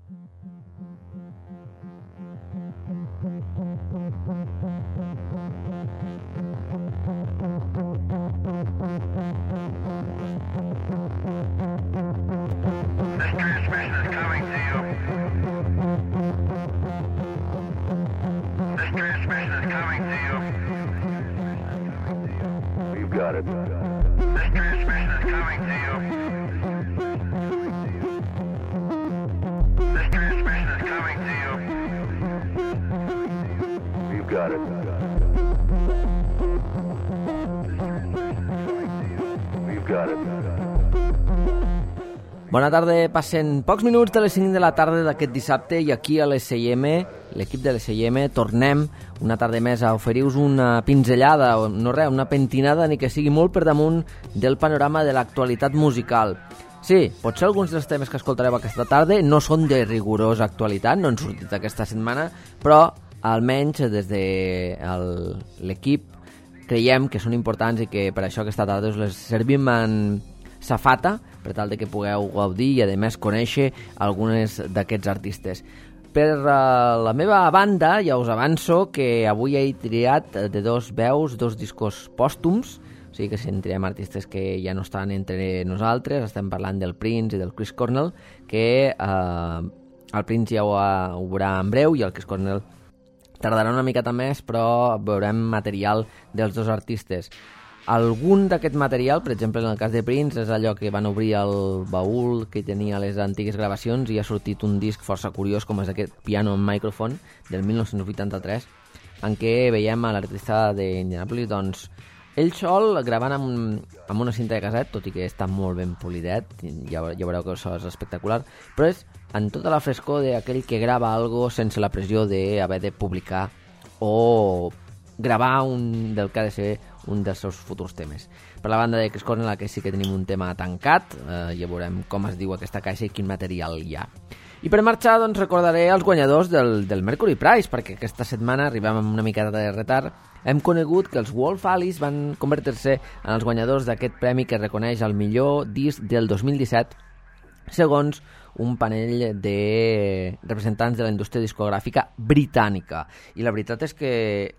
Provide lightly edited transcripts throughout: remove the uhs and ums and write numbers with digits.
Got it. This transmission is coming to you. This transmission is coming to you. You've got it. You've got it. Bona tarda, passen pocs minuts de les 5 de la tarda d'aquest dissabte i aquí a l'SIM, l'equip de l'SIM, tornem una tarda més a oferir-vos una pinzellada, no res, una pentinada, ni que sigui molt per damunt del panorama de l'actualitat musical. Sí, potser alguns dels temes que escoltareu aquesta tarda no són de rigorosa actualitat, no han sortit aquesta setmana, però almenys des de l'equip creiem que són importants i que per això aquesta tarda us les servim en safata, per tal de que pugueu gaudir i, a més, conèixer algunes d'aquests artistes. Per la meva banda, ja us avanço que avui he triat de dos veus, dos discos pòstums, o sigui que sentirem artistes que ja no estan entre nosaltres, estem parlant del Prince i del Chris Cornell, que el Prince ja ho veurà en breu i el Chris Cornell tardarà una miqueta més, però veurem material dels dos artistes. Algun d'aquest material, per exemple en el cas de Prince, és allò que van obrir el baúl que tenia les antigues gravacions i ha sortit un disc força curiós com és aquest Piano and Microphone del 1983, en què veiem a l'artista d'Indianapolis, doncs, ell sol gravant amb una cinta de caset, tot i que està molt ben polidet, ja veureu que això és espectacular, però és en tota la frescor d'aquell que grava algo sense la pressió d'haver de publicar o gravar del que ha de ser un dels seus futurs temes. Per la banda de Chris Cornell, aquí sí que tenim un tema tancat, ja veurem com es diu aquesta caixa i quin material hi ha. I per marxar, doncs, recordaré els guanyadors del Mercury Prize, perquè aquesta setmana arribem amb una miqueta de retard. Hem conegut que els Wolf Alice van convertir-se en els guanyadors d'aquest premi que reconeix el millor disc del 2017, segons un panell de representants de la indústria discogràfica britànica. I la veritat és que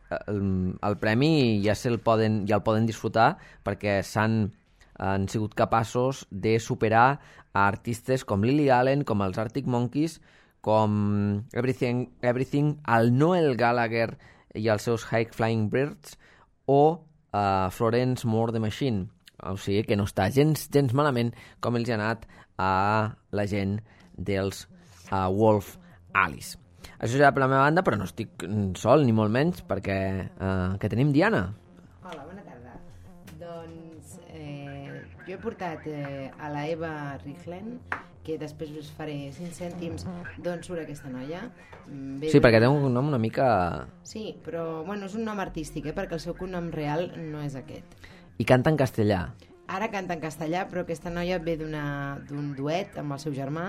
el premi ja el poden disfrutar perquè han sigut capaços de superar a artistes com Lily Allen, com els Arctic Monkeys, com Everything, el Noel Gallagher i els seus High Flying Birds o Florence Moore the Machine. O sigui que no està gens malament com els ha anat a la gent dels Wolf Alice. Això serà per la meva banda, però no estic sol, ni molt menys, perquè que tenim Diana. Hola, bona tarda. Doncs jo he portat a la Eva Riglen, que després us faré 5 cèntims d'on surt aquesta noia. Sí, perquè té un nom una mica... Sí, però bueno, és un nom artístic, perquè el seu cognom real no és aquest. I canta en castellà. Ara canta en castellà, però aquesta noia ve d'un duet amb el seu germà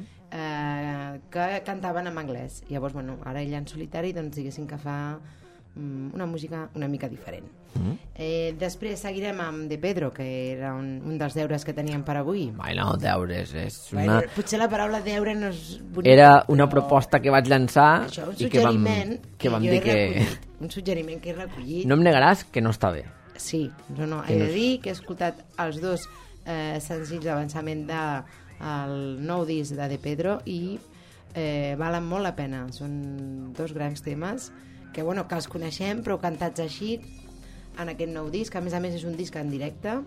que cantaven en anglès. Llavors, bueno, ara ella en solitari, doncs diguéssim que fa una música una mica diferent. Després seguirem amb De Pedro, que era un dels deures que teníem per avui. No, deures, és una... Bueno, potser la paraula deure no és bonica. Era una proposta que vaig llançar això, i que vam dir que... Un suggeriment que he recollit. No em negaràs que no està bé. Sí, no. He de dir que he escoltat els dos senzills d'avançament del nou disc de Pedro i valen molt la pena. Són dos grans temes que els coneixem, però cantats així en aquest nou disc, que a més és un disc en directe,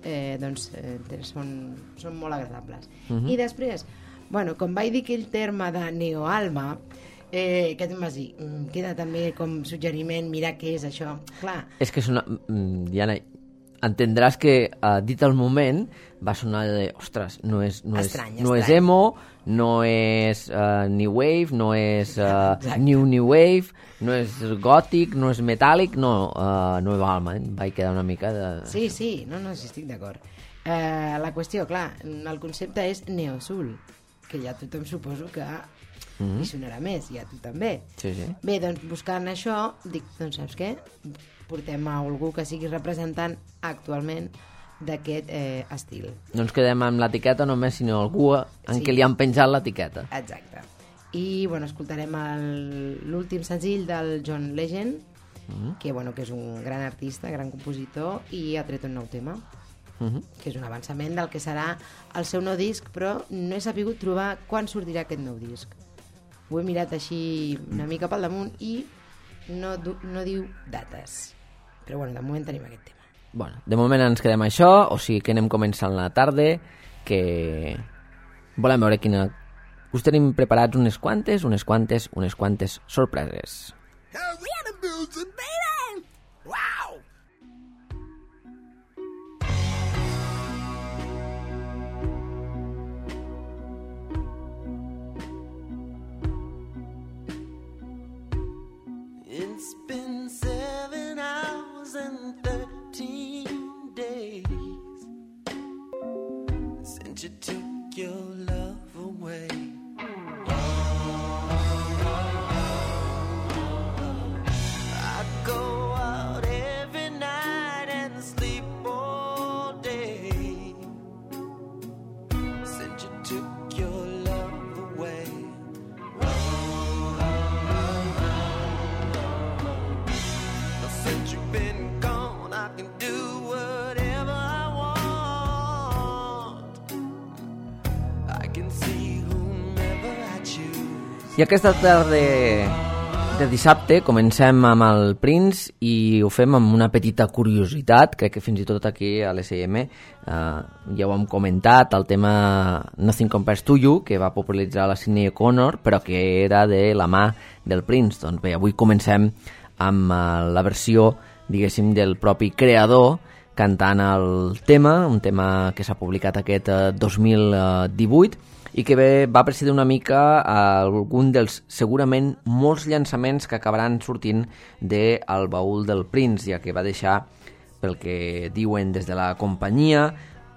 són molt agradables. I després, com vaig dir aquell terme de neoalma, que tu em vas dir, queda també com suggeriment, mirar què és això. Clar. És que sona... Diana, entendràs que dit el moment va sonar de, ostres, no és emo, no és new wave, no és new wave, no és gòtic, no és metàl·lic, Nueva Alma, vaig quedar una mica de... Sí, no, estic d'acord. La qüestió, clar, el concepte és neosoul, que ja tothom suposo que hi sonarà més, i a tu també. Sí. Bé, doncs buscant això, dic, doncs saps què? Portem a algú que sigui representant actualment d'aquest estil. No ens quedem amb l'etiqueta només, sinó algú en Sí. què li han penjat l'etiqueta. Exacte. I bueno, escoltarem l'últim senzill del John Legend, que és un gran artista, gran compositor, i ha tret un nou tema, que és un avançament del que serà el seu nou disc, però no he sabut trobar quan sortirà aquest nou disc. Ho he mirat així una mica pel damunt i no diu dates. Però bueno, de moment tenim aquest tema. Bueno, de moment ens quedem això, o sigui que anem començant la tarda, que volem veure quina... Us tenim preparats unes quantes sorpreses. Wow! It's been 7 hours and 13 days since you took your love away. I go out every night and sleep all day since you took your love away. Since you've been gone, I can do whatever I want. I can see whomever I choose. I aquesta tarda de dissabte comencem amb el Prince i ho fem amb una petita curiositat. Crec que fins i tot aquí a l'SM ja ho hem comentat, el tema Nothing Compares to You, que va popularitzar la Sinéad O'Connor, però que era de la mà del Prince. Doncs bé, avui comencem amb la versió, diguéssim, del propi creador cantant el tema, un tema que s'ha publicat aquest 2018 i que va precedir una mica algun dels segurament molts llançaments que acabaran sortint del baúl del Prince, ja que va deixar, pel que diuen des de la companyia,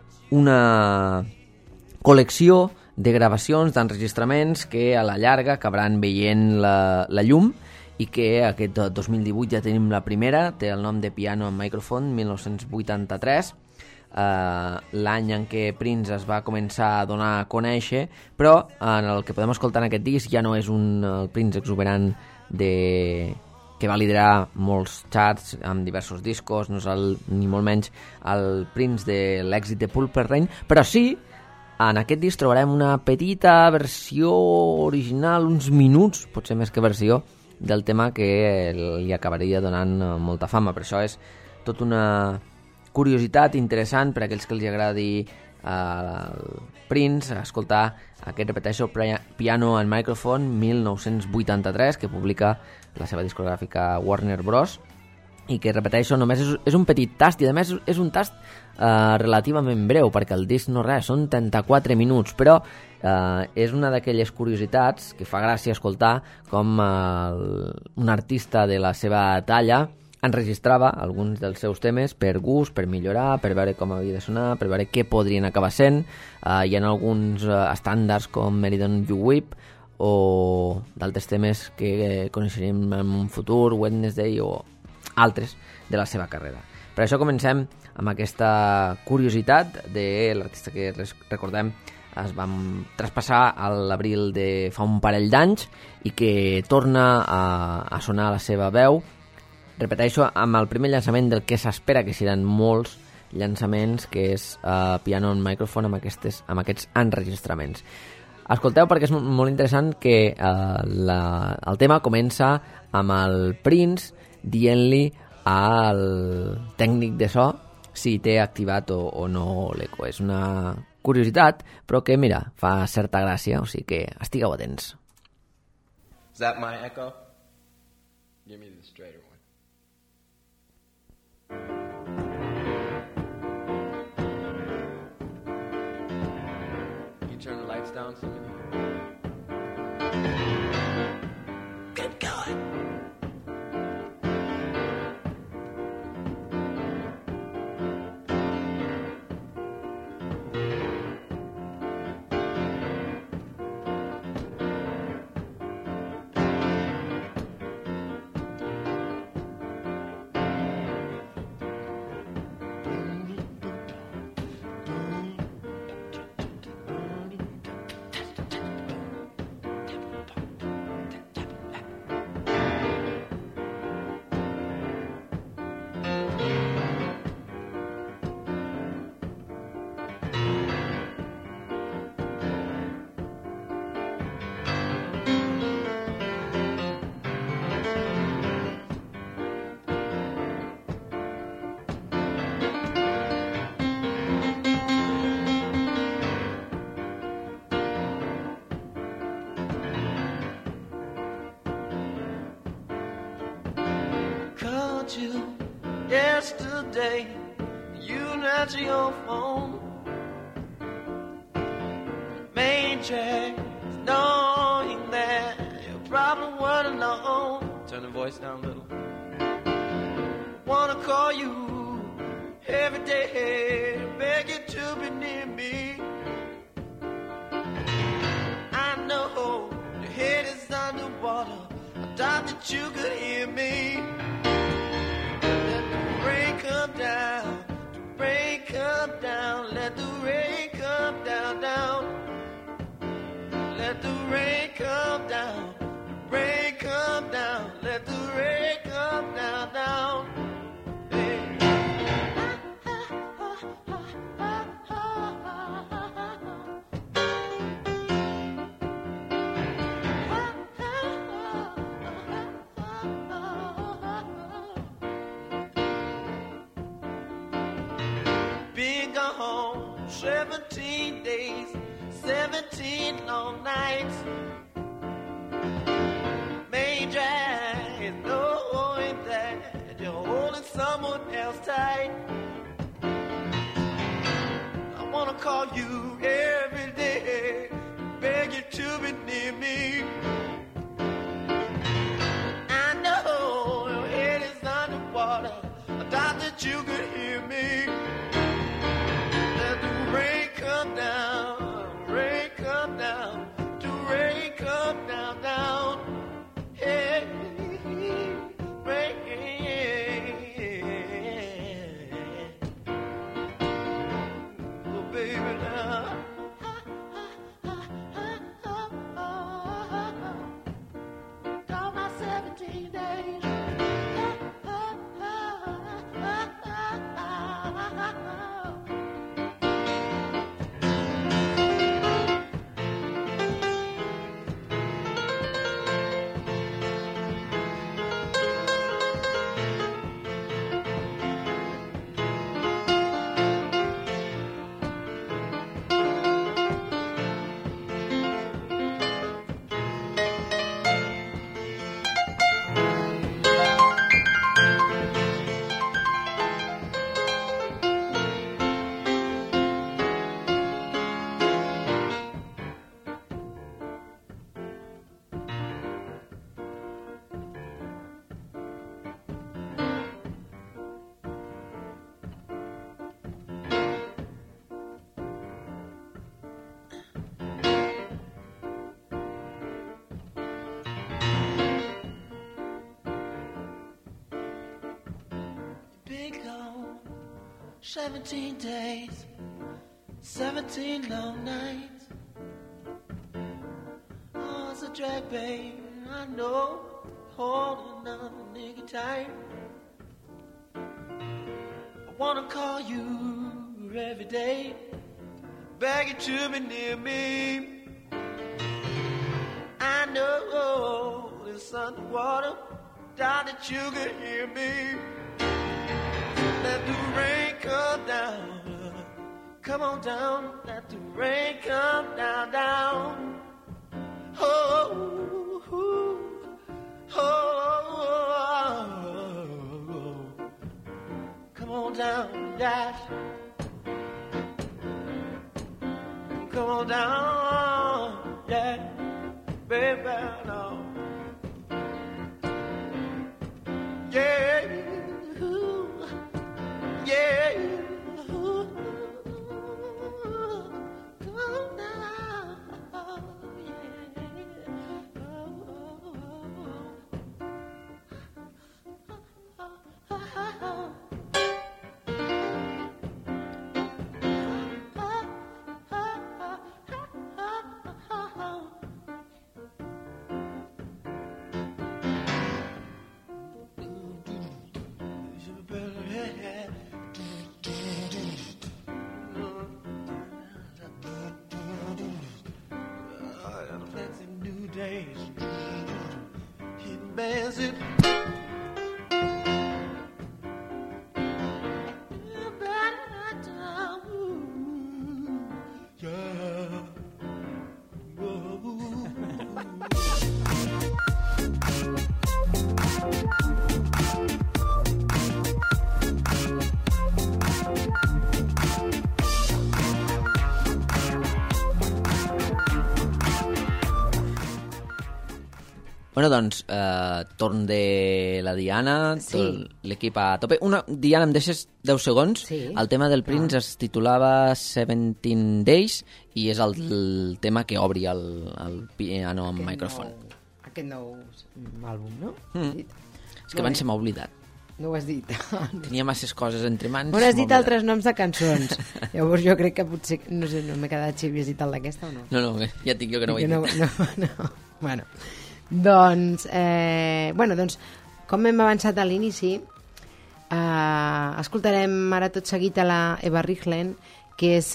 una col·lecció de gravacions, d'enregistraments que a la llarga acabaran veient la llum i que aquest 2018 ja tenim la primera, té el nom de Piano and Microphone, 1983, l'any en què Prince es va començar a donar a conèixer, però en el que podem escoltar en aquest disc ja no és un Prince exuberant que va liderar molts charts amb diversos discos, no és ni molt menys el Prince de l'èxit de Purple Rain, però sí, en aquest disc trobarem una petita versió original, uns minuts, potser més que versió, del tema que li acabaria donant molta fama. Per això és tot una curiositat interessant per a aquells que els agradi el Prince, escoltar aquest, repeteixo, Piano and Microphone 1983, que publica la seva discogràfica Warner Bros. I que, repeteixo, només és un petit tast, i a més és un tast relativament breu, perquè el disc no res, són 34 minuts, però és una d'aquelles curiositats que fa gràcia escoltar com un artista de la seva talla enregistrava alguns dels seus temes per gust, per millorar, per veure com havia de sonar, per veure què podrien acabar sent. Hi ha alguns estàndards com Meridon You Weep o d'altres temes que coneixerem en un futur, Wednesday o altres de la seva carrera. Per això comencem amb aquesta curiositat de l'artista que recordem es va traspassar a l'abril de fa un parell d'anys i que torna a sonar la seva veu, repeteixo, amb el primer llançament del que s'espera que seran molts llançaments, que és Piano and Microphone amb aquests enregistraments. Escolteu, perquè és molt interessant que el tema comença amb el Prince dient-li al tècnic de so si té activat o no l'eco. És una curiositat, però que, mira, fa certa gràcia, o sigui que estigueu atents. Is that my echo? Give me the straighter one. Can you turn the lights down some? Good God. answer your phone. Main check, knowing that your problem weren't alone. Turn the voice down a little. Wanna call you every day, beg you to be near me. I know your head is underwater, I thought that you could hear me. Let the rain come down, the rain come down, let the rain come down, down. Let the rain come down, the rain come down, let the rain come down, down. Been gone 17 days, 17 long nights. Main drag is knowing that you're holding someone else tight. I wanna call you every day, beg you to be near me. I know your head is underwater, I thought that you could hear me. Let the rain come down, rain come down, the rain come down, down. Hey, rain. Oh, baby, now. All my 17 days. Been gone 17 days, 17 long nights. Oh, it's a drag, babe, I know, holding on a nigga tight. I wanna call you every day, beg you to be near me. I know it's underwater, doubt that you could hear me. Let the rain come down, come on down, let the rain come down, down. Oh, oh, oh, oh. Come on down, dash. Come on down, yeah, baby, no. Yeah. Yeah, ooh, come on now, yeah, it. Bueno, doncs, torn de la Diana, Sí. l'equip a tope. Diana, em deixes 10 segons? Sí. El tema del Prince es titulava 17 Days i és el tema que obri el piano amb micròfon. Aquest nou àlbum, no? És que abans se m'ha oblidat. No ho has dit. Tenia masses coses entre mans. Bueno, has m'ha dit oblidat. altres noms de cançons. Llavors jo crec que potser... No sé, no m'he quedat si havies dit el d'aquesta o no. No, ja et dic jo que no ho he dit. No. Bueno, doncs, doncs, com hem avançat a l'inici, escoltarem ara tot seguit a la Eva Riglen, que és,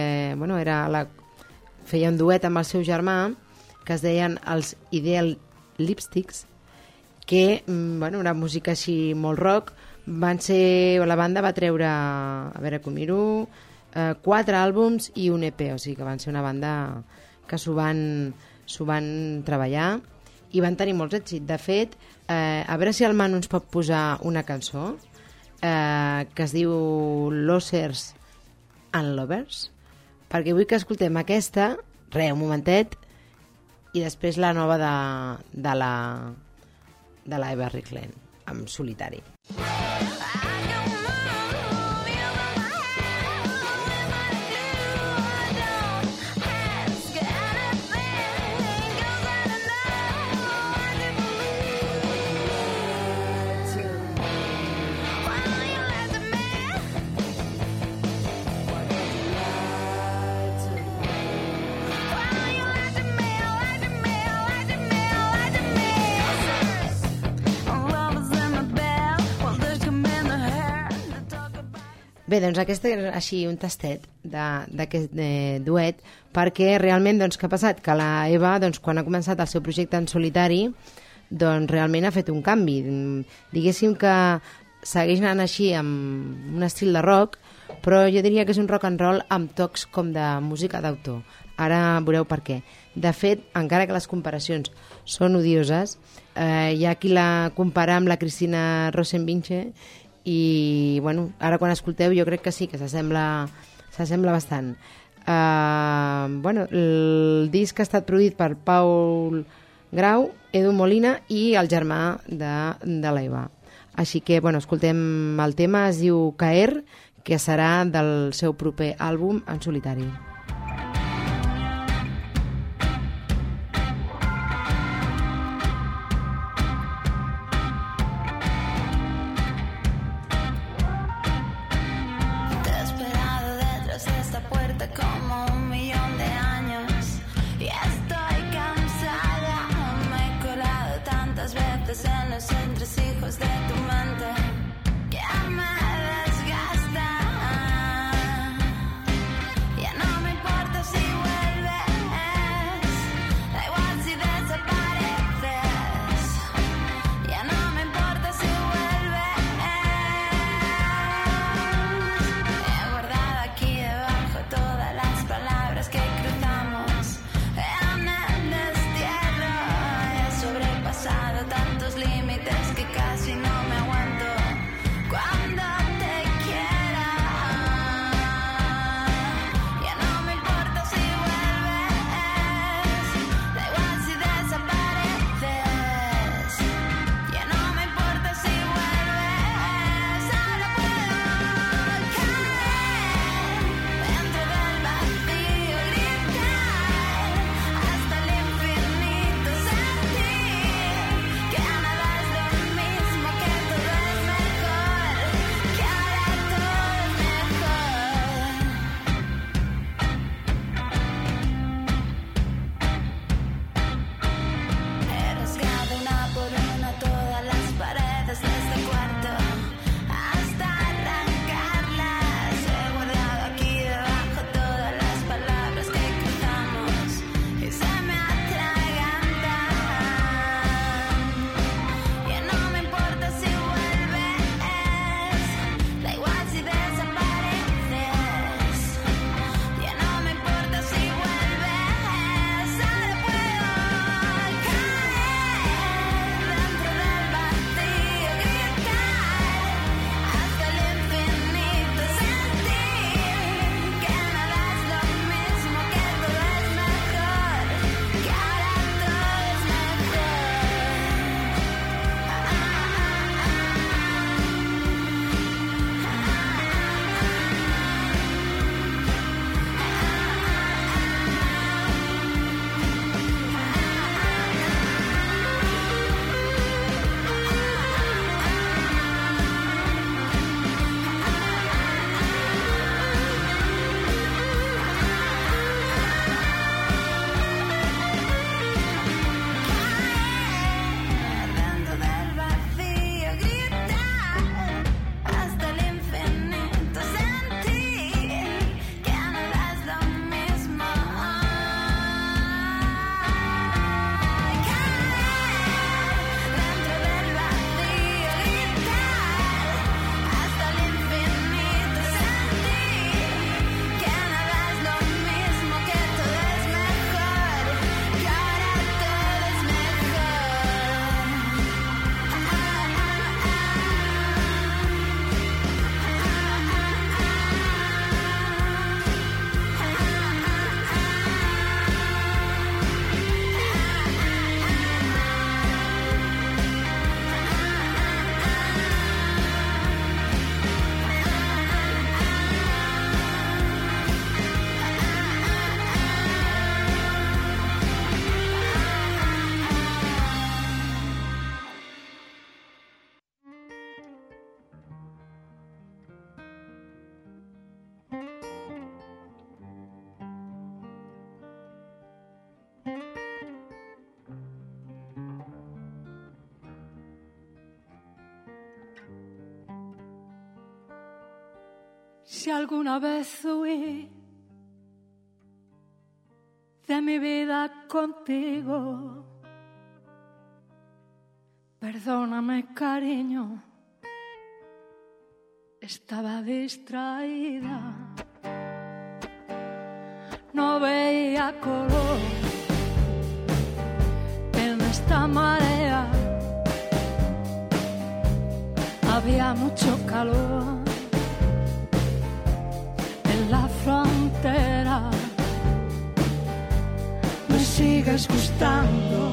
feia un duet amb el seu germà, que es deien els Ideal Lipsticks, que, una música així molt rock, la banda va treure, a veure que ho miro, 4 àlbums i un EP, o sigui que van ser una banda que s'ho van treballar i van tenir molts èxits. De fet, a veure si el Manu ens pot posar una cançó que es diu Losers and Lovers, perquè vull que escoltem aquesta, un momentet, i després la nova de la Eva Riglen, amb Solitari. Bé, doncs aquest és així un tastet d'aquest duet, perquè realment, doncs, què ha passat? Que la Eva, doncs, quan ha començat el seu projecte en solitari, doncs realment ha fet un canvi. Diguéssim que segueix anant així amb un estil de rock, però jo diria que és un rock and roll amb tocs com de música d'autor. Ara veureu per què. De fet, encara que les comparacions són odioses, hi ha qui la compara amb la Cristina Rosenvinge, i ara quan escolteu jo crec que sí, que s'assembla bastant. El disc ha estat produït per Paul Grau, Edu Molina i el germà de l'Eva. Així que escoltem el tema, es diu Caer, que serà del seu proper àlbum en solitari. En los entresijos de tu mente que me desgastan, ya no me Si alguna vez huí de mi vida contigo, perdóname, cariño, estaba distraída, no veía color en esta marea, había mucho calor en la frontera. Me sigues gustando,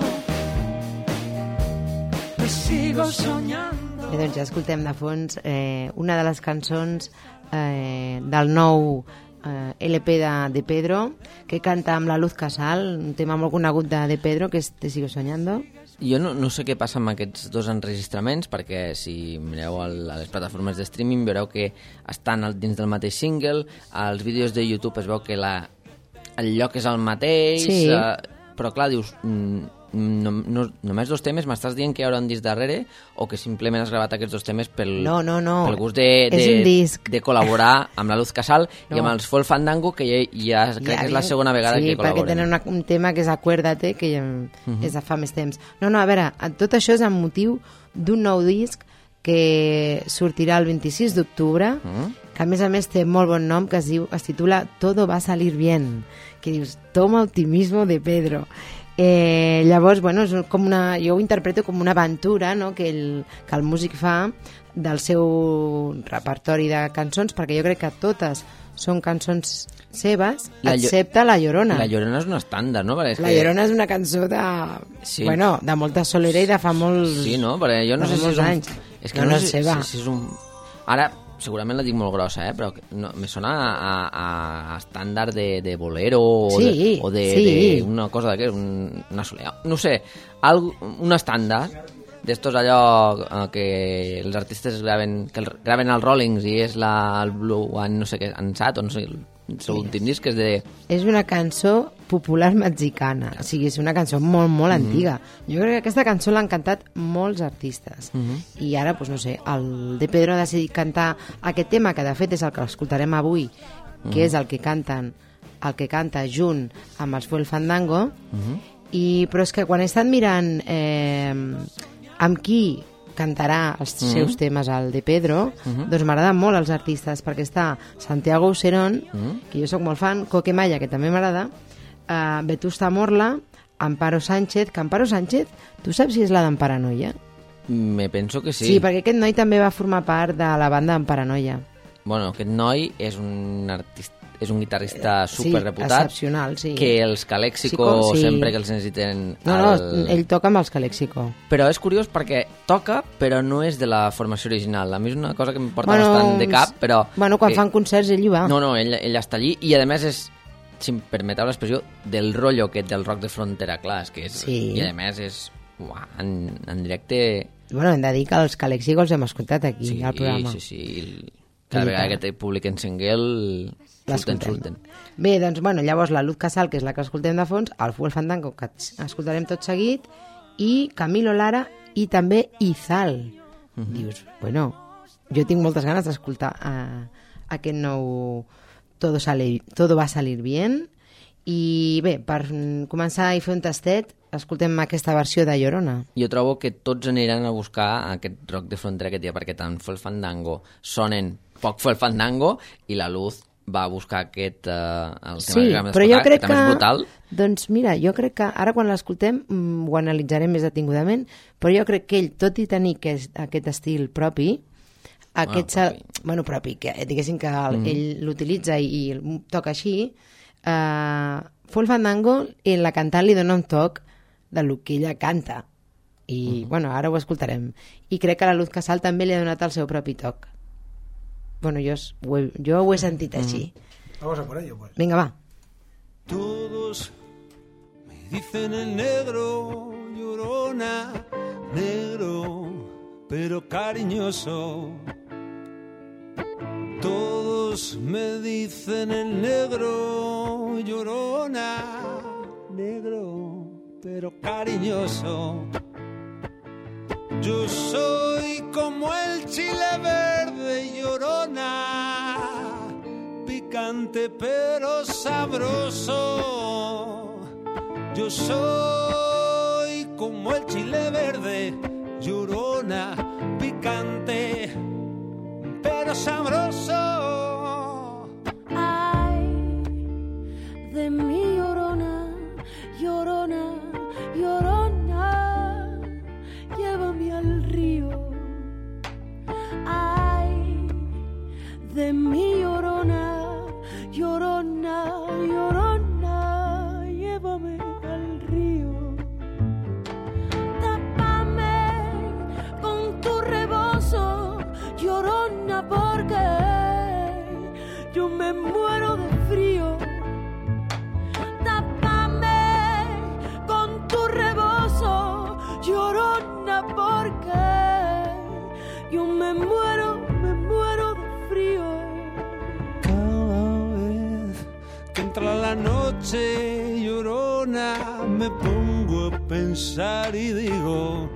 me sigo soñando. Bé, doncs ja escoltem de fons una de les cançons del nou LP de Pedro, que canta amb la Luz Casal, un tema molt conegut de Pedro, que és Te sigo soñando. Jo no sé què passa amb aquests dos enregistraments, perquè si mireu a les plataformes de streaming veureu que estan dins del mateix single, als vídeos de YouTube es veu que el lloc és el mateix, sí. Però clar, dius, només dos temes, m'estàs dient que hi haurà un disc darrere o que simplement has gravat aquests dos temes pel gust de col·laborar amb la Luz Casal i amb els Full Fandango, que ja crec que és la segona vegada que col·laboren. Sí, perquè tenen un tema que és Acuérdate, que és de fa més temps. No, a veure, tot això és amb motiu d'un nou disc que sortirà el 26 d'octubre, que a més té molt bon nom, que es titula Todo va a salir bien, que dius, toma optimismo de Pedro. Llavors, bueno, és com jo ho interpreto com una aventura, no?, que el músic fa del seu repertori de cançons, perquè jo crec que totes són cançons seves, excepte La Llorona. La Llorona és un estàndard, no? La Llorona és una cançó de molta solera i de fa molts... Sí, no? Perquè jo no sé si és anys. És que no és seva. Si és un... Ara, segurament la dic molt grossa, però me sona a estàndard de bolero o de una cosa d'aquest, una solera. No sé, un estàndard d'estos allò que els artistes graven els Rollings i és el Blue One, no sé què, Ansat, o no sé, el seu últim disc és de... És una cançó popular mexicana, o sigui, és una cançó molt, molt antiga. Jo crec que aquesta cançó l'han cantat molts artistes. I ara, doncs no sé, el de Pedro ha decidit cantar aquest tema, que de fet és el que l'escoltarem avui, que és el que canta junt amb els Full Fandango, però és que quan he estat mirant amb qui cantarà els seus temes al de Pedro, doncs m'agraden molt els artistes, perquè està Santiago Userón, que jo sóc molt fan, Coque Maya, que també m'agrada, Vetusta Morla, Amparo Sánchez, que Amparo Sánchez, tu saps si és la d'en Paranoia? Me penso que sí. Sí, perquè aquest noi també va formar part de la banda d'en Paranoia. Bueno, aquest noi és un artista, és un guitarrista superreputat, excepcional, sí. Que els Calexico sempre que els necessiten... No, ell toca amb els Calexico. Però és curiós perquè toca, però no és de la formació original. A mi és una cosa que em porta bastant de cap, però... Bueno, quan fan concerts ell hi va. No, ell està allí i a més és, si em permeteu l'expressió, del rotllo aquest del rock de frontera, clar, és que és... Sí. I a més és... en directe... Bueno, hem de dir que els Calexico els hem escoltat aquí, al programa. Sí. Cada vegada que te publiquen single... Surten. Bé, doncs, llavors la Luz Casal, que és la que escoltem de fons, el Full Fandango, que escoltarem tot seguit, i Camilo Lara i també Izal. Dius, jo tinc moltes ganes d'escoltar aquest nou Todo va a salir bien. I bé, per començar i fer un tastet, escoltem aquesta versió de Llorona. Jo trobo que tots aniran a buscar aquest rock de frontera aquest dia, perquè tant Full Fandango sonen poc Full Fandango i la Luz va buscar aquest el tema però jo crec que també és brutal. Doncs mira, jo crec que ara quan l'escoltem ho analitzarem més detingudament, però jo crec que ell, tot i tenir aquest estil propi, propi, que diguéssim que ell l'utilitza i toca així, Full Fandango en la cantant li dona un toc del que ella canta i ara ho escoltarem, i crec que la Luz Casal també li ha donat el seu propi toc. Yo ho he sentido así. Vamos a por ello, pues. Venga, va. Todos me dicen el negro, Llorona, negro, pero cariñoso. Todos me dicen el negro, Llorona, negro, pero cariñoso. Yo soy como el chile verde, Llorona, picante pero sabroso. Yo soy como el chile verde, llorona, picante pero sabroso. Ay, de mi llorona, llorona, llorona, llévame al río. Ay, de mi llorona, llorona, llorona, llévame al río. Tápame con tu rebozo, llorona, porque yo me muero de frío. Tápame con tu rebozo, llorona, porque yo me muero de frío. Cada vez que entra la noche, llorona, me pongo a pensar y digo,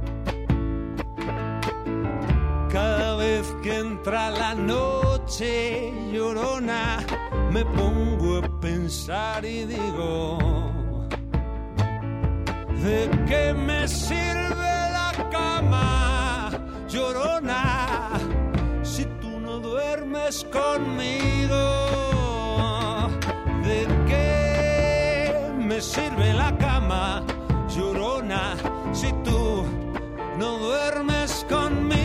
cada vez que entra la noche, llorona, me pongo a pensar y digo, ¿de qué me sirve la cama, llorona, si tú no duermes conmigo? ¿De qué me sirve la cama, llorona, si tú no duermes conmigo?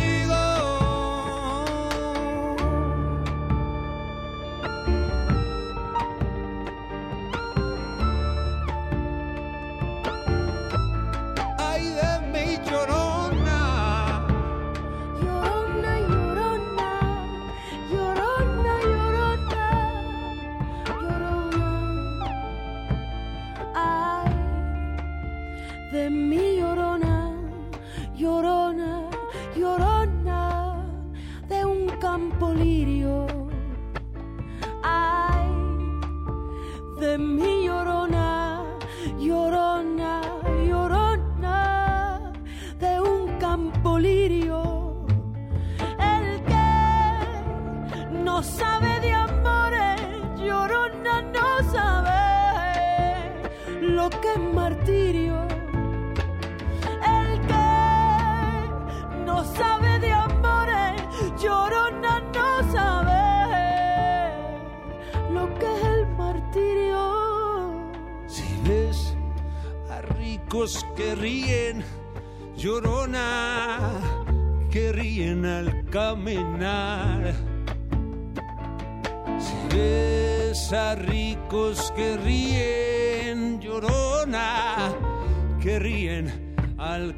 Ay de mi llorona, Llorona, llorona, llorona, llorona, llorona. Ay, de mi llorona, llorona, llorona, de un campo lirio. Ay, de mi llorona, llorona, llorona, de un campo lirio. El que no sabe de amores, llorona, no sabe lo que es martirio. El que no sabe de amores, llorona, no sabe lo que es el martirio. si ves a ricos que ríen, llorona, que ríen al caminar. Si ves a ricos que ríen, llorona, que ríen al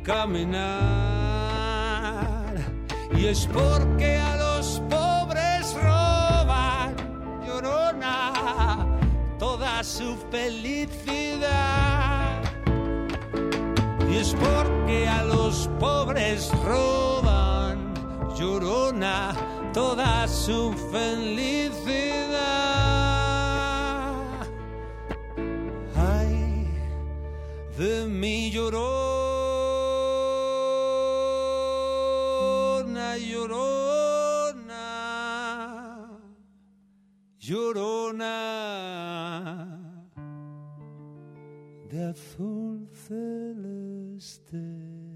caminar. Y es porque a los pobres roban, llorona, toda su felicidad. Y es porque a los pobres roban, llorona, toda su felicidad. Ay, de mi llorona, llorona, llorona, de azul celeste.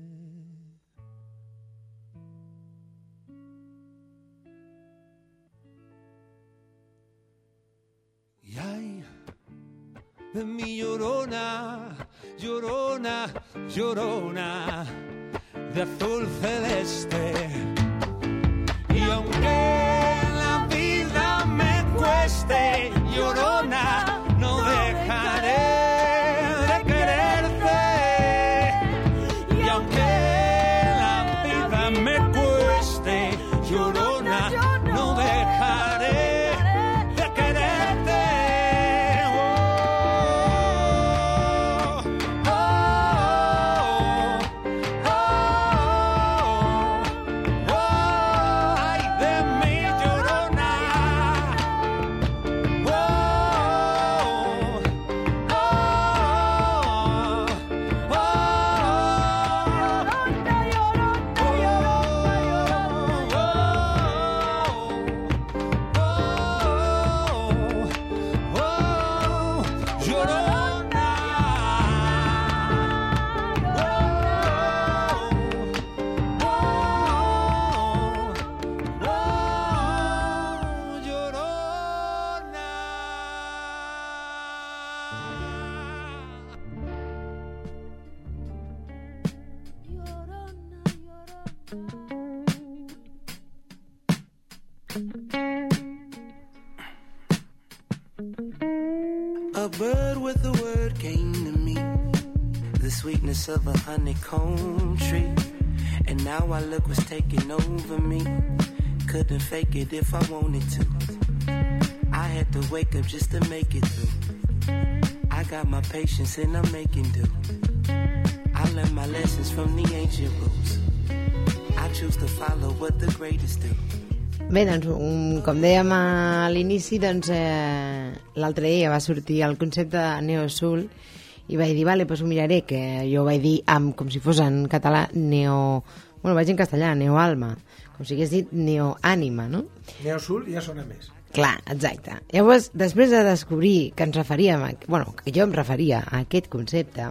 Y ay, de mi llorona, llorona, llorona, de azul celeste. Y aunque la vida me cueste, llorona, no dejaré de quererte. Y aunque la vida me cueste, llorona, no dejaré de quererte. Oh, oh, oh, oh, oh, ay de mi A bird with a word came to me, the sweetness of a honeycomb tree, and now I look what's taking over me. Couldn't fake it if I wanted to. I had to wake up just to make it through. I got my patience and I'm making do. I learned my lessons from the ancient rules. I choose to follow what the greatest do. Bé, doncs, com dèiem a l'inici, doncs, l'altre dia va sortir el concepte de Neo-Soul i vaig dir, vale, doncs ho miraré, que jo vaig dir, com si fos en català, bueno, vaig en castellà, Neo-Alma, com si hagués dit Neo-Ànima, no? Neo-Soul ja sona més. Clar, exacte. Llavors, després de descobrir que ens referíem, que jo em referia a aquest concepte,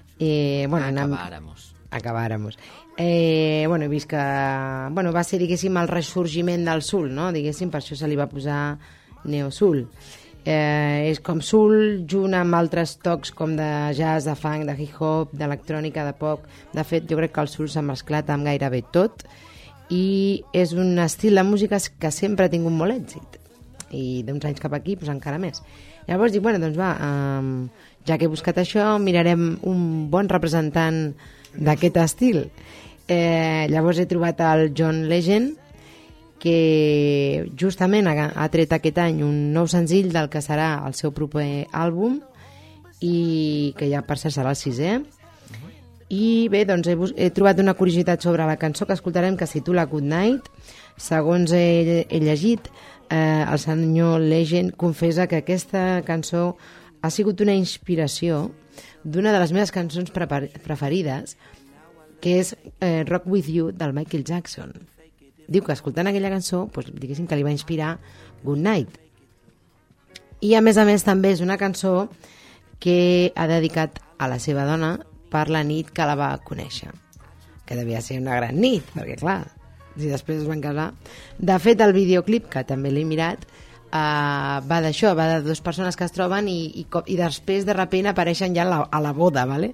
acabáramos. He vist que va ser, diguéssim, el ressorgiment del soul, no? Diguéssim, per això se li va posar Neo-Soul. És com soul junt amb altres tocs com de jazz, de funk, de hip-hop, d'electrònica, de pop. De fet, jo crec que el soul s'ha mesclat amb gairebé tot i és un estil de música que sempre ha tingut molt èxit i d'uns anys cap aquí pues, encara més. Llavors dic, ja que he buscat això, mirarem un bon representant d'aquest estil. Llavors he trobat el John Legend, que justament ha tret aquest any un nou senzill del que serà el seu proper àlbum i que ja per cert serà el 6è. I bé, doncs he trobat una curiositat sobre la cançó que escoltarem, que es titula Good Night. Segons he llegit, el senyor Legend confessa que aquesta cançó ha sigut una inspiració d'una de les meves cançons preferides, que és Rock With You del Michael Jackson. Diu que escoltant aquella cançó, doncs, diguéssim que li va inspirar Good Night. I a més també és una cançó que ha dedicat a la seva dona per la nit que la va conèixer, que devia ser una gran nit, perquè clar, si després es van casar. De fet, el videoclip, que també l'he mirat, va d'això, va de dues persones que es troben i després de repent apareixen ja a la boda, ¿vale?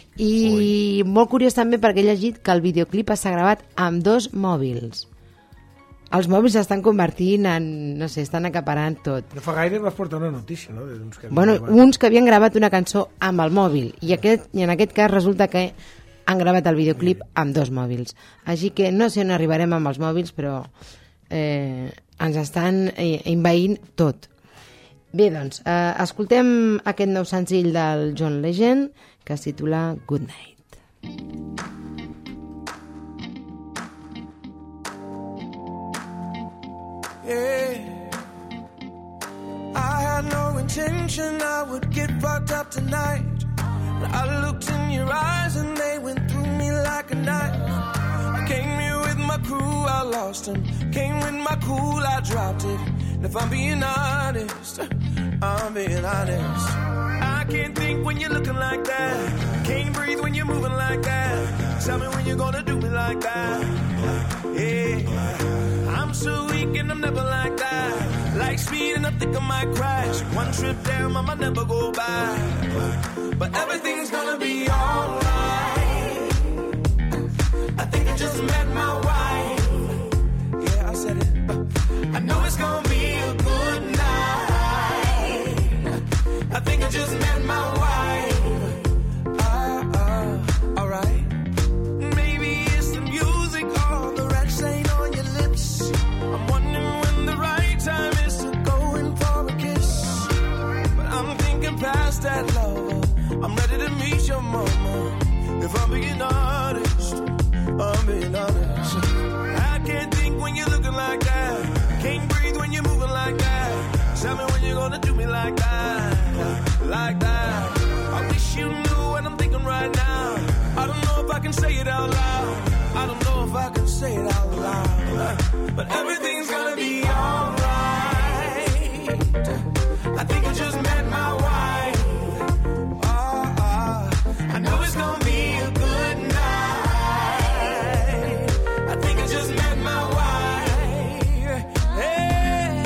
I molt curiós també perquè he llegit que el videoclip s'ha gravat amb 2 mòbils. Els mòbils s'estan convertint en, no sé, estan acaparant tot. No fa gaire vas portar una notícia, no? Uns que havien gravat una cançó amb el mòbil i en aquest cas resulta que han gravat el videoclip amb 2 mòbils. Així que no sé on arribarem amb els mòbils, però ens estan envaint tot. Bé, doncs, escoltem aquest nou senzill del John Legend que es titula Good Night. Yeah, I had no intention I would get fucked up tonight, but I looked in your eyes and they went through me like a knife. I came here with my crew, I lost them. Came with my cool, I dropped it. And if I'm being honest, I can't think when you're looking like that. Can't breathe when you're moving like that. Tell me when you're gonna do me like that. Yeah, I'm so weak and I'm never like that. Like speed and I think I might crash. One trip down, I might never go back. But everything's gonna be alright. I think I just met my wife. Yeah, I said it. I know it's gonna be a good night. I think I just met my wife. Alright. Maybe it's the music or the red stain on your lips. I'm wondering when the right time is to go in for a kiss. But I'm thinking past that, lover. I'm ready to meet your mama. If I'm being honest, I can't think when you're looking like that. Can't breathe when you're moving like that. Tell me when you're gonna do me like that. Like that. I wish you knew what I'm thinking right now. I don't know if I can say it out loud. I don't know if I can say it out loud. But everything's gonna be alright. I think I just met my wife. I know it's gonna be a good night. I think I just met my wife. Hey,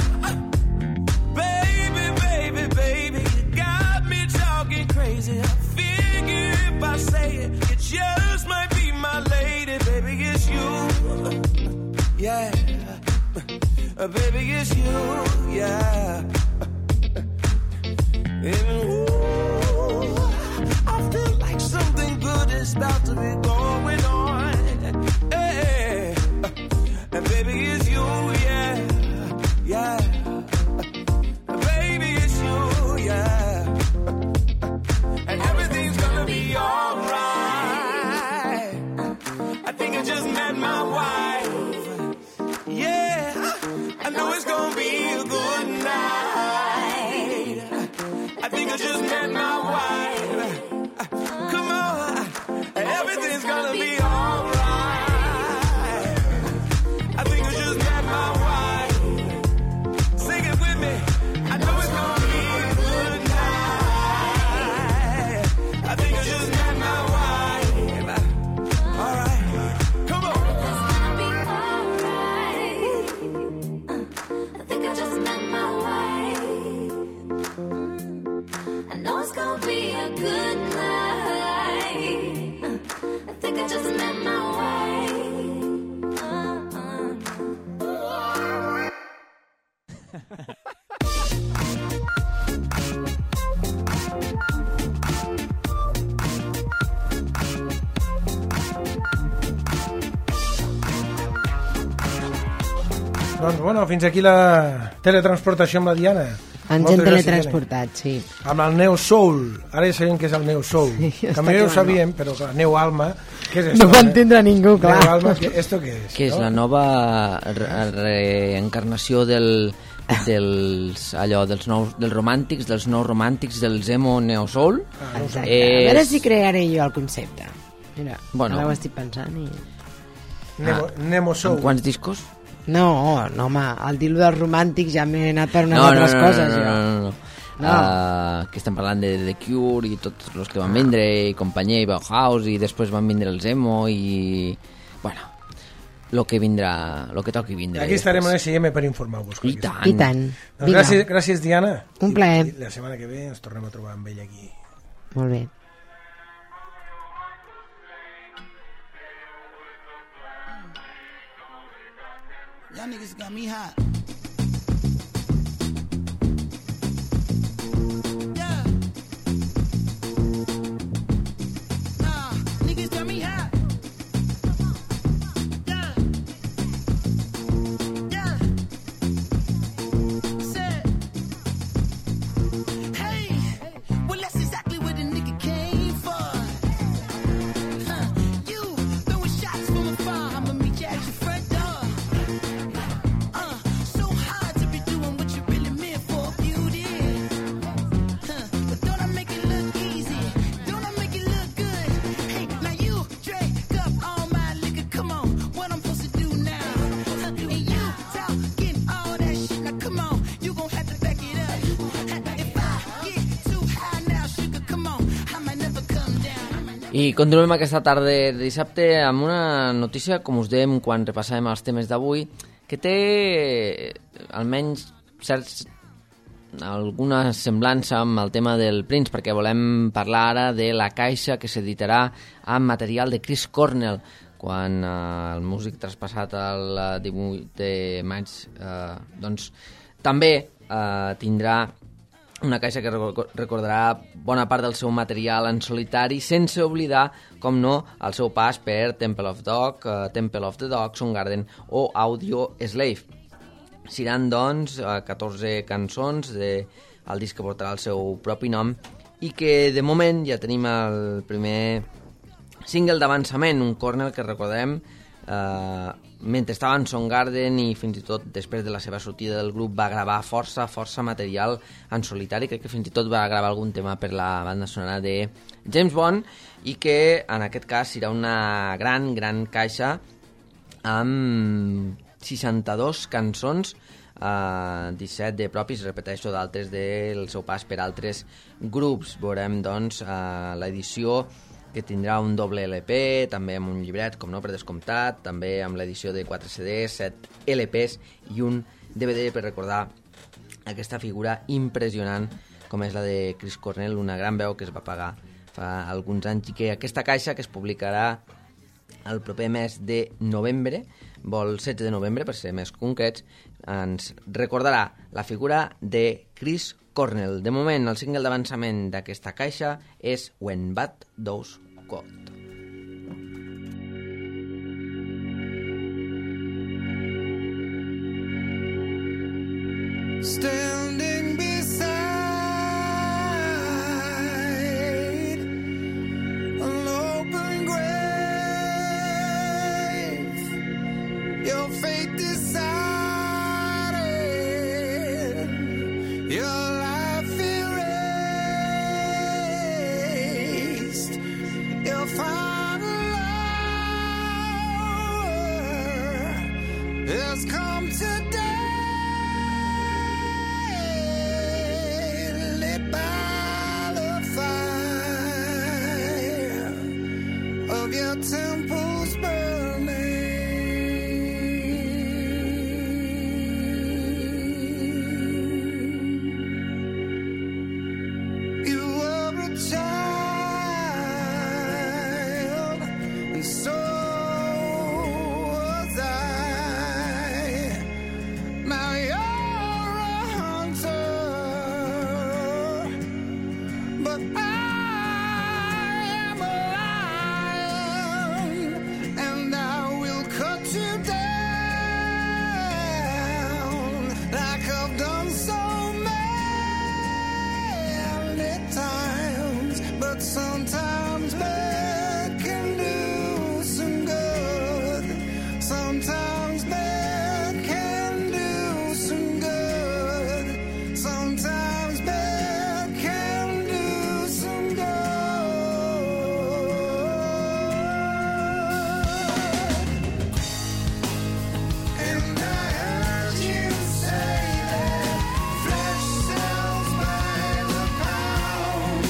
baby, you got me talking crazy. I figure if I say it, it just might be my lady. Baby, it's you. Yeah. baby, it's you, yeah. And ooh, I feel like something good is about to be going on. Hey, and baby, it's you, yeah, yeah. Baby, it's you, yeah. And everything's gonna be alright. I think I just met my wife. Yeah, I know it's gonna be a good night. I think I just met my wife. Come on, everything's gonna be alright. I think I just met my wife. Sing it with me. I know it's gonna be a good night. I think I just met my wife. Alright, come on. I think I just met my wife. I know it's gonna be a good night. I think I just met my wife. Doncs, bueno, fins aquí la teletransportació amb la Diana. Ens hem Moltes gràcies, teletransportat, sí. Diana. Amb el Neo Soul. Ara ja sabem què és el Neo Soul. Sí, Que està a mi ja ho quedant, sabíem, però clar, Neo Alma, què és No esto? ho va entendre ningú, clar. Neo Alma, ¿esto qué es? Que és la nova reencarnació dels romàntics, dels nous romàntics, dels emo neo soul. Exacte. A veure si crearé jo el concepte. Mira, Bueno. ara ho estic pensant i... Nemo Soul. Amb quants discos? No, home, al dir-lo dels romàntics ja m'he anat per unes altres coses. Jo. No. Que estem parlant de The Cure i tots els que van vindre, i companyia, i Bauhaus, i després van vindre els emo, i... Bueno, lo que vindrà, lo que toqui vindre. Aquí estarem a l'SM per informar-vos. I tant. I tant. Doncs gràcies, Diana. Un plaer. I la setmana que ve ens tornem a trobar amb ella aquí. Molt bé. Y'all niggas got me hot. Yeah. Niggas got me hot. Yeah. Yeah. Said. Hey. Well, that's exactly where the nigga came for. You throwing shots from afar. I'ma meet you at your front door. So hard to be doing what you really meant for, beauty. But don't I make it look easy? Don't I make it look good? Hey, now you drank up all my liquor. Come on, what I'm supposed to do now? And you talking all that shit. Now come on, you gon' have to back it up. If I get too high now, sugar, come on, I might never come down. I continuem aquesta tarda de dissabte amb una notícia, com us dèiem quan repassàvem els temes d'avui, que té almenys alguna semblança amb el tema del Prince, perquè volem parlar ara de la caixa que s'editarà amb material de Chris Cornell, quan el músic traspassat el 18 de maig doncs també tindrà una caixa que recordarà bona part del seu material en solitari, sense oblidar, com no, el seu pas per Temple of the Dog, Soundgarden o Audio Slave. Seran, doncs, 14 cançons del disc que portarà el seu propi nom i que, de moment, ja tenim el primer single d'avançament, un Cornell que recordem mentre estava en Soundgarden i fins i tot després de la seva sortida del grup va gravar força material en solitari. Crec que fins i tot va gravar algun tema per la banda sonora de James Bond i que en aquest cas serà una gran caixa amb 62 cançons, 17 de propis, repeteixo, d'altres del seu pas per altres grups. Veurem doncs l'edició que tindrà un doble LP, també amb un llibret, com no, per descomptat, també amb l'edició de 4 CDs, 7 LPs i un DVD per recordar aquesta figura impressionant com és la de Chris Cornell, una gran veu que es va pagar fa alguns anys i que aquesta caixa que es publicarà el proper mes de novembre, el 16 de novembre, per ser més concrets, ens recordarà la figura de Chris Cornell. De moment, el single d'avançament d'aquesta caixa és When Bad Does Good. Standing beside an open grave, your fate decided, your life erased, your final hour has come today. Temples burning. You were a child, and so was I. Now you're a hunter, but sometimes bad can do some good. Sometimes bad can do some good. Sometimes bad can do some good. And I heard you say that flesh sells by the pound.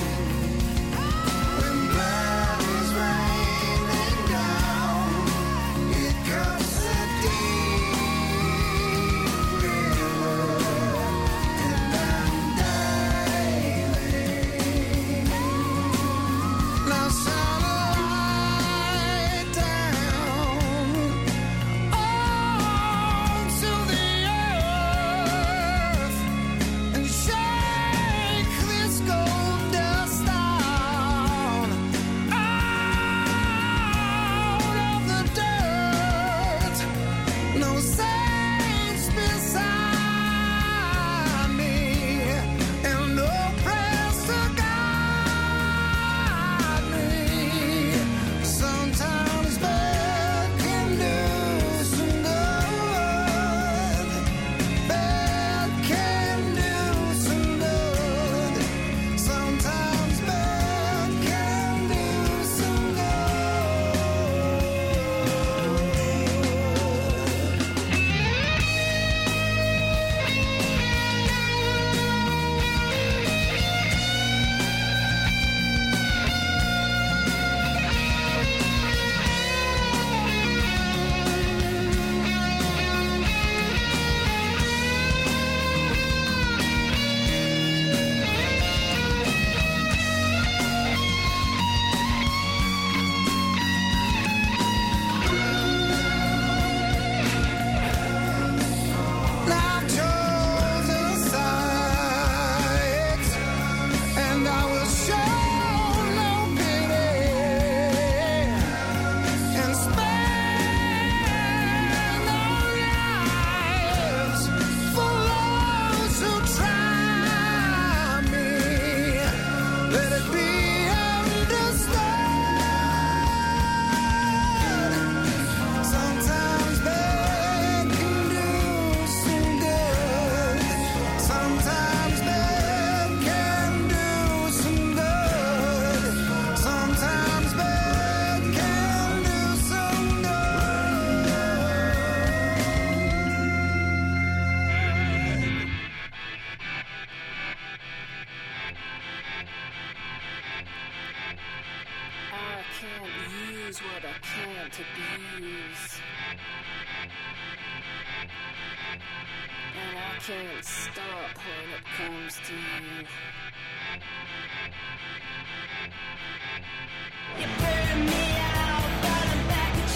use what I can't abuse. And I can't stop when it comes to you. You burn me out, but I'm back at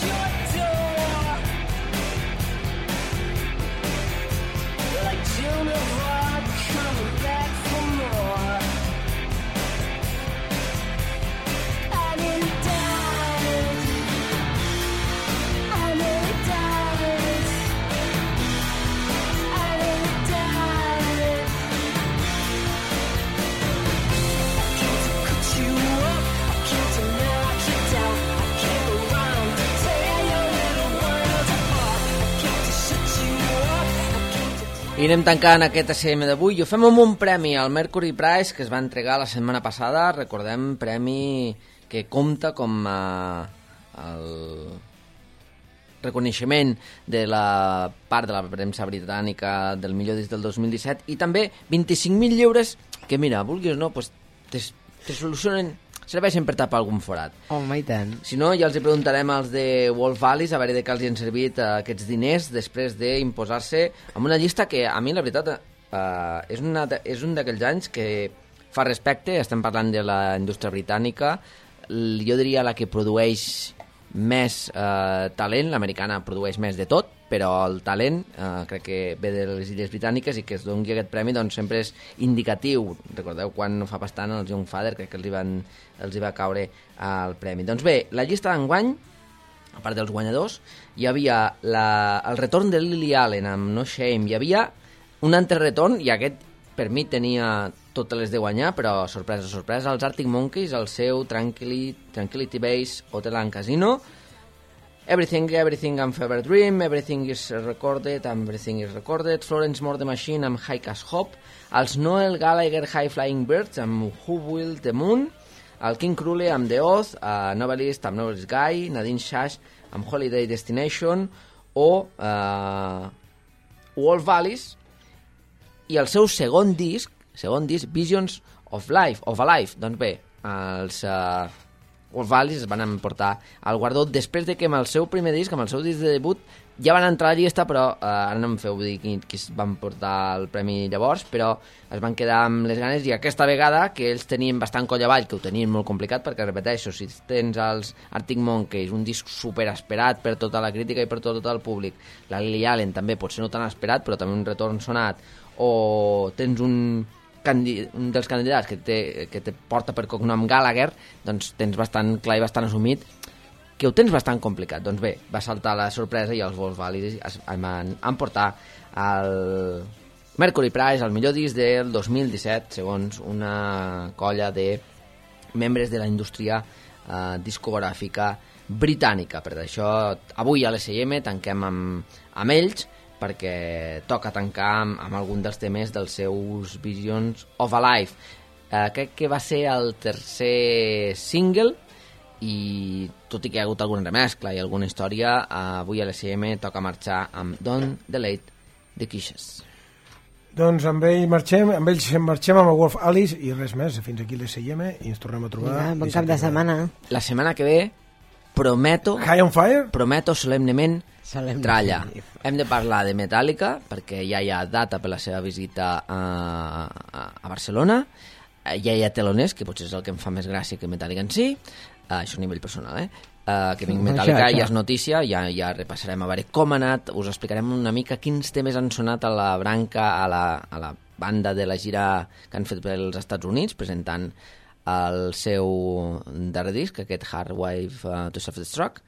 I anem tancant aquest ACM d'avui i ho fem amb un premi al Mercury Prize que es va entregar la setmana passada. Recordem, premi que compta com el reconeixement de la part de la premsa britànica del millor disc del 2017 i també 25.000 lliures que, mira, vulguis o no, pues, te solucionen, serveixen per tapar algun forat. Home, i tant. Si no, ja els hi preguntarem als de Wolf Alice a veure de què els hi han servit aquests diners després d'imposar-se amb una llista que a mi, la veritat, és un d'aquells anys que fa respecte. Estem parlant de la indústria britànica, jo diria la que produeix més talent. L'americana produeix més de tot, però el talent crec que ve de les Illes Britàniques i que es doni aquest premi doncs sempre és indicatiu. Recordeu quan no fa bastant els Young Father, crec que els hi va caure el premi. Doncs bé, la llista d'enguany, a part dels guanyadors, hi havia el retorn de Lily Allen amb No Shame, hi havia un altre retorn, i aquest per mi tenia totes les de guanyar, però sorpresa, sorpresa, els Arctic Monkeys, el seu Tranquility Base Hotel and Casino, Everything and Fever Dream, Everything is Recorded, Florence More the Machine amb High Cash Hope, els Noel Gallagher High Flying Birds amb Who Will the Moon, el King Krule amb The Oath, Novelist amb Novelist Guy, Nadine Shash amb Holiday Destination o Wolf Alice, i el seu segon disc, Visions of Alive. Doncs bé, els Wolf Alice es van emportar el guardó després de que amb el seu primer disc, amb el seu disc de debut, ja van entrar a la llista, però ara no em feu dir qui es van portar el premi llavors, però es van quedar amb les ganes, i aquesta vegada, que ells tenien bastant coll avall, que ho tenien molt complicat, perquè, repeteixo, si tens els Arctic Monkeys, un disc superesperat per tota la crítica i per tot el públic, la Lily Allen també, potser no tan esperat, però també un retorn sonat, o tens un dels candidats que te porta per cognom Gallagher, doncs tens bastant clar i bastant assumit que ho tens bastant complicat. Doncs bé, va saltar la sorpresa i els Wolf Alice han portat el Mercury Prize, el millor disc del 2017, segons una colla de membres de la indústria discogràfica britànica. Per això avui a l'SM tanquem amb ells, perquè toca tancar amb algun dels temes dels seus Visions of Alive. Crec que va ser el tercer single, i tot i que hi ha hagut alguna remescla i alguna història, avui a l'SM toca marxar amb Don't Delete the Kisses. Doncs amb ells marxem amb el Wolf Alice i res més. Fins aquí l'SM i ens tornem a trobar. Bon cap de setmana. La setmana que ve prometo solemnement tralla. Hem de parlar de Metallica perquè ja hi ha data per la seva visita a Barcelona, ja hi ha teloners, que potser és el que em fa més gràcia que Metallica en si, això a nivell personal, que vinc Metallica, ja és notícia, ja repassarem a veure com ha anat, us explicarem una mica quins temes han sonat a la branca, a la banda de la gira que han fet pels Estats Units, presentant el seu darrer disc, aquest Hardwired to Self-Destruct,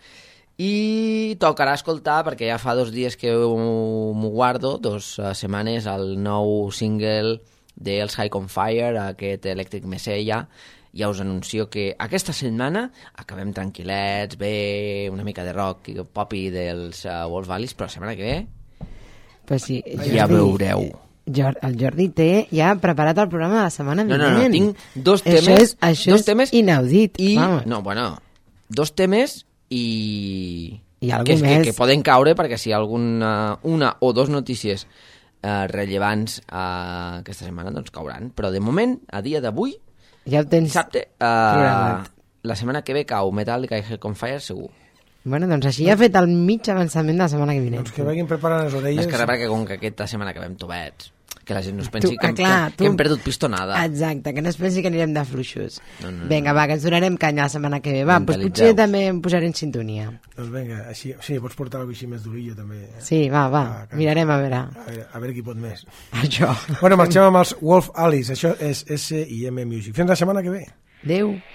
i tocarà escoltar, perquè ja fa 2 dies que m'ho guardo, 2 setmanes, el nou single dels High on Fire, aquest Electric Messiah. Ja us anuncio que aquesta setmana acabem tranquil·lets, bé, una mica de rock i pop dels Wolf Alice, però la setmana que ve pues sí, ja veureu. El Jordi té ja preparat el programa de la setmana vinent. No, tinc 2 temes. Això és inaudit. I, no, bueno, 2 temes i que poden caure, perquè si hi ha una o 2 notícies rellevants aquesta setmana, doncs cauran. Però de moment, a dia d'avui, ja ho tens dissabte, la setmana que ve cau Metallica i Hell on Fire segur. Bueno, doncs així ja ha fet el mig avançament de la setmana que vinent. Doncs que vagin preparant les orelles. És que perquè com que aquesta setmana acabem tobets, que la gent no es pensi que hem perdut pistonada. Exacte, que no es pensi que anirem de fluixos. Vinga, va, que ens donarem canya la setmana que ve. Va, doncs potser també em posaré en sintonia. Doncs vinga, així, sí, pots portar alguna cosa així més durillo també. Sí, va, mirarem a veure. A veure qui pot més. Això. Bueno, marxem amb els Wolf Alice, això és S&M Music. Fins la setmana que ve. Adéu.